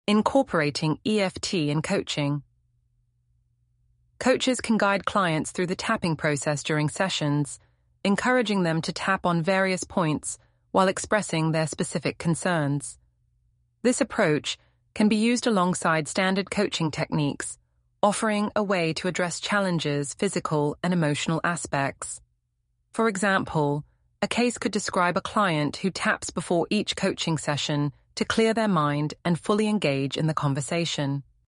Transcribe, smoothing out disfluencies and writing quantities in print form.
Incorporating EFT in coaching. Coaches can guide clients through the tapping process during sessions, encouraging them to tap on various points while expressing their specific concerns. This approach can be used alongside standard coaching techniques, offering a way to address challenges, physical and emotional aspects. For example, a case could describe a client who taps before each coaching session to clear their mind and fully engage in the conversation.